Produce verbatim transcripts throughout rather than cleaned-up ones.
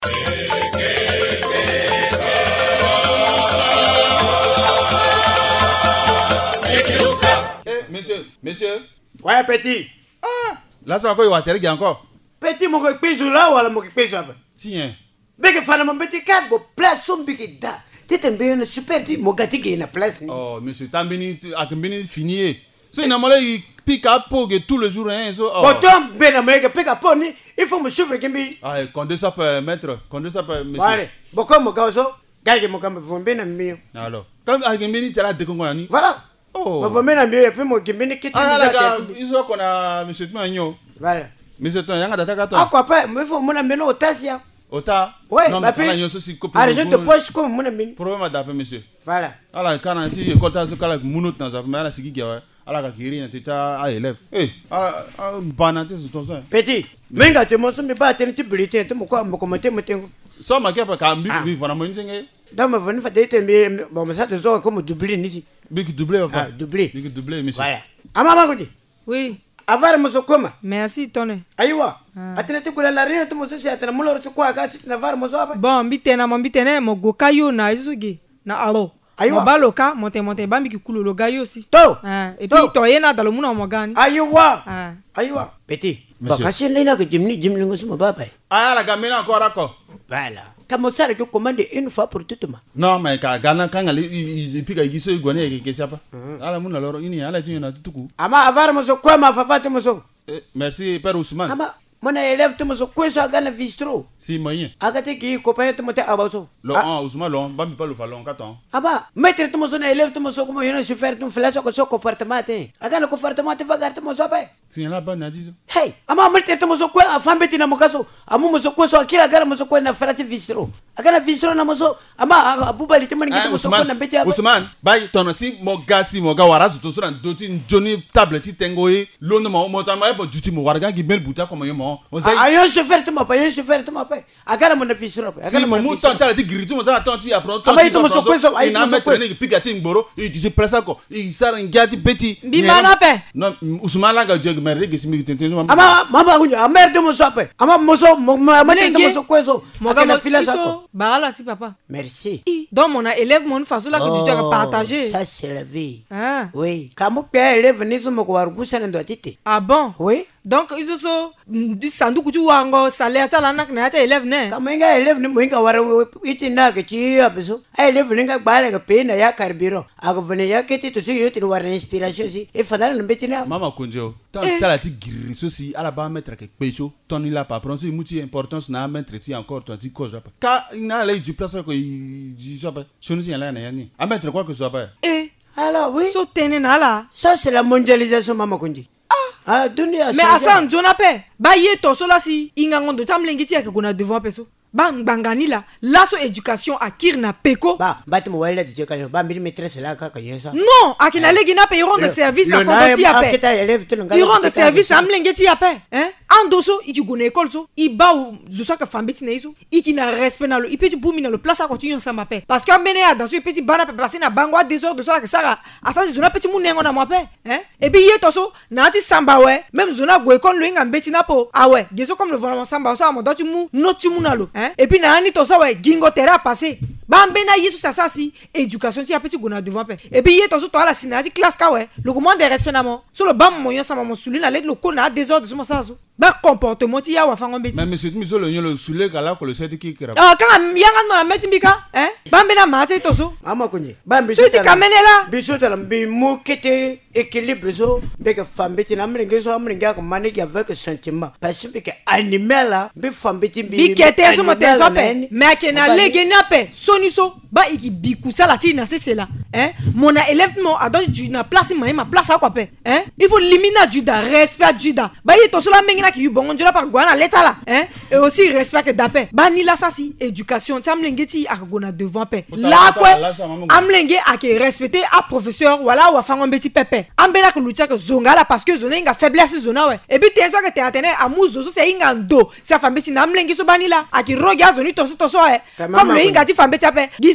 Eh, monsieur, monsieur. Ouais, petit. Ah, là, ça va quoi, il va atterrir encore. Petit, mon pézo là, ou alors mon pézo là. Tiens. Beke fana mon petit cadre, bon, place son beke da. T'es un bien super, mon gâté qui est la place. Oh, monsieur, t'as béni, à que béni fini. C'est une amole, il pique à peau que tout le jour, hein, so. Bon, toi, ben, américain, pique à peau, il faut me suivre, Kimbi. Ah, quand ça peut mettre, quand ça peut, monsieur. Allez, bon, comme mon gars, gagne mon gars, me vont bien, ami. Alors, comme à que béni, t'es là, dès qu'on a ni. Voilà. Oh. Me vont bien, ami, et puis mon Kimbi, qui est ah, là, ils sont qu'on a, monsieur, tu m'as ignoré. Voilà. Monsieur, tu as un attaque à toi. Ah, quoi, pas, mais faut mon ami, au Tassia. Ota. Ouais, non, ma mais puis. Ah, je te pose comme mon ami. Problème à taper, monsieur. Voilà. Alors, quand on dit que tu as ce cas-là, mounot dans sa mère, c'est qui qui a. Alors, quand il y a un élève. Eh, ah, banate, c'est ton sang. Petit, mais quand tu m'as dit pas atteindre tu bulletin, tu me quoi, me commenter, me tengo. Ça m'a fait quand même, oui, voilà, moi, une singe. Dans ma venue, fait des bon, mais ça te sort comme doublé ici. Big doublé, ah, doublé. Big doublé, monsieur. Voilà. Ah, maman, oui. Avar Mosokoma. Merci, Tone. Aywa. Atenete kula la rien, tu moses atena muloro tu kwa gati na var mosoba. Bon, bitena mo bitena mo gokayo na izugi na alo. Aywa. Mo baloka, monte monte bambi ki kulo lo gayo si. To. Ah, et puis to yena dalo muna mo gani. Aywa. Ah. Aywa. Petit. Bakasi lena que jimni jimni ngosu mo baba. Ah, la gamine encore encore. Voilà. Comme ça que commande une fois pour toutes ma. Non, mais quand Ghana quand il il pique il se gone et que ça pas. Ala mun alors ini ala tu na tuku. Ama avar mosokwa ma fafate mosok. Merci Père Ousmane. Ama mon élève te mosokwa so agana vistro. Si moyen. Agate ki copain te mote abaso. Lo ah Ousmane lo bambi pas le falon katon. Aba maître te mosona élève te mosok mo yona chauffeur te flash ko so comportement te. Agana comportement te vagar te mosopa. Si la bonne a dit. Hey, ama maître te mosokwa afambe tina mokaso. Amu mosokwa so akira gara mosokwa na frate vistro. Agana vistro na moso ama abubali te mangi te mosokwa na beti aba. Ousmane, bay ton si mo gasi mo ga wara to so na doti Johnny tablet tengo e lo no mo mo ta ma bo duty mo warga gi bel buta ko mo mo. Ayo chauffeur te ma pa, ayo chauffeur te ma pa. Agana mo na vistro pa. Agana mo mo ton tala ti gritu mo sa ton ti apron. Ama ito mosokwa so ay na mettre ni piga ti ngboro e di pressa ko e sara ngati beti. Bimana pe. Non, Ousmane la ga jog mer regi simi tente. Ama mama kunja amer de mo sope. Ama moso mo ma te mo so kweso. Mo ga mo fila sako. Bala si papa. Merci. Donc mon élève mon façon là que tu dois partager. Ça c'est la vie. Ah. Oui. Kamu pia élève ni so mo ko warugusa ndo atite. Ah bon? Oui. Donc ils so du sanduku tu wango salaire ça là nak na ta élève ne. Kamu nga élève ni mo nga waru iti na ke chi abiso. Ai élève linga bala ka pe na ya karbiro. Ako vene ya keti to si yote war inspiration si. E fadal mbeti na. Mama kunjo. Tant ça la ti giri so si ala ba mettre ke peso. Ton il a pas prendre so muti importance na mettre ti encore ton ti cause pas. Ka na la du place ko du so pas. Sonu ti la na yani. A mettre quoi que ce soit pas. Eh. Alors oui. So tene na la. Ça c'est la mondialisation mama kunji. Ah, dunia. Mais asan jona pe. Ba ye to so la si inga ngondo tamlengi ti akuna devant peso. Ba ngangani la. La so éducation akir na peko. Ba, ba te mo wala de ka ba mi maîtresse la ka ka yesa. Non, akina legi na pe iron de service à konto ti ape. Iron de service amlengi ti ape. Hein? Andoso iki gona école so. Iba ou zo ka fambeti na iso. Iki na respect na lo. Ipeti bumi na lo place à continuer ensemble ape. Parce que ambene ya dans ce petit bana pe passer na bangwa des heures de soir que ça. Asa zona petit munengo na mo ape. Hein? Et puis ye to so na ti samba we. Même zona go école lo inga mbeti na po. Ah ouais, geso comme le vraiment samba so amodo ti mu no ti mu na lo. Hein? Et puis na ani to so we gingo terra passer. Ba mbena yesu ça ça si éducation ti apeti gona devant pe. Et puis ye to so to ala sinati classe ka we. Le commande de respect na mo. So le bam moyen sama mo sulu na le lo ko na des heures de so ça so. Ba comportement ti ya wa fango mbeti. Mais monsieur mi so le le sulu kala ko le seti ki kira. Ah quand yanga no la meti mbika, hein? Ba mbena ma ti to so. Ama kunye. Ba mbi so ti kamene la. Biso tala mbi mu kete équilibre so be ka fambeti na mlinge so mlinge ko manage avec sentiment. Parce que animal la be fambeti mbi. Bi kete so mo te so pe. Mais kena lege na pe. Soni so ba iki bikusa la ti na c'est là. Hein? Mon élève mo a donc du na place ma ma place à quoi pe. Hein? Il faut limiter Juda, respect Juda. Ba yi to so la mengi qui bon on par gwana l'état là hein et aussi respect que d'après ba ni la ça si éducation ti amlenge ti akagona devant paix là quoi amlenge ake respecter a professeur voilà wa fango mbeti pepe ambela ko lutia que zonga là parce que zona inga faiblesse zona ouais et puis t'es ça que t'es attené amuzo so c'est inga ndo ça fambeti na amlenge so bani là ake roga zoni to so to so comme le inga ti fambeti ape gi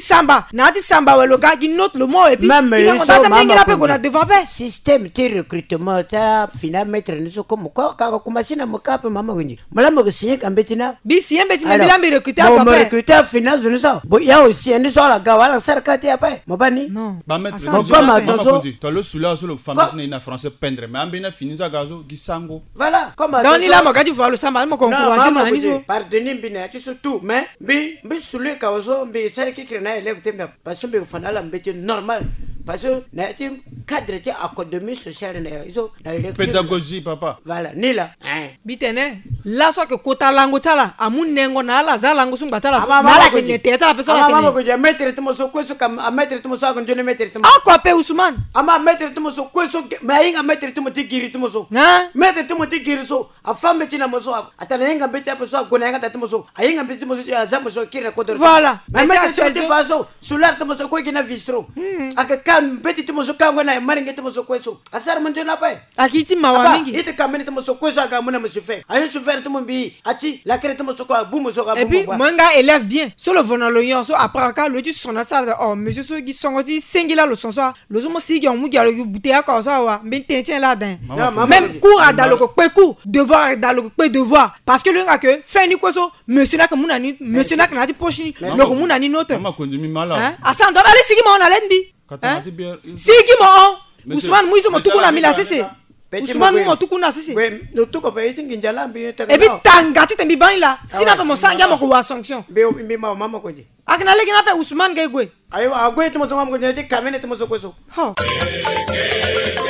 samba na ti samba ouais le gars qui note le mot et puis même il a monté même il a pas qu'on a devant pas système de recrutement ta final mettre ni so comme quoi ka kuma sina makape mama kunyi mala mo signé kambetina bi signé betina bila me recruter so pas recruter final ni so bo ya aussi ni so la gawa la serkati apa mo bani non ba mettre comme attention to le soula sur le famille na français peindre mais ambena fini za gazo gisango voilà comme donc il a mo gadi voir le samba mo encourager ma ni so pardonner bina tu surtout mais bi bi soule ka zo bi ser ki krena élève tembe parce que bi fanala mbeti normal parce que na ti cadre ti académie sociale na iso na pédagogie papa voilà ni là bitene la so que kota lango tala amunengo na la za lango sumba tala na la que nete tala personne ama mama ko je mettre to so ko so kam a mettre to so ko jone mettre to a ko pe Ousmane ama mettre to so ko so mais inga mettre to ti giri to so hein mettre to ti giri so a femme tina mo so atana inga beti apo so gona inga to so a inga beti mo so ya za mo so kire ko voilà mais mettre to ti faso solar to so ko kina vistro aka kan beti to so ka ngona maringe to so ko so asar mo jona pa akiti mawa mingi ite kamene to so ko so ga mo na mo fait ayo so faire to mo bi ati la kere to mo so ko bu mo so ga bu et puis manga élève bien sur le volant le yon so après ka le tu son ça oh monsieur so qui sont aussi singila le son so le so mo si ga mu ga le bouteille ka so wa ben tien là dedans même cours à dans le ko cours devoir dans le ko devoir parce que le nga que fait ni ko so monsieur na ka mu na ni monsieur na ka na ti poche ni le ko mu na ni note mama konjimi mala hein asa ndo aller sigi mo na lendi sigi mo Ousmane muizo mo tukuna mila sese Ousmane mo tukuna sese we no tuko pe itingi njala mbi e bi tanga ti tembi bani la sina pe mo sanga mo ko wa sanction be mbi ma mama ko je akina leki na pe Ousmane gay gwe ayo agwe to mo so mama ko je ti kamene to mo so ko so ha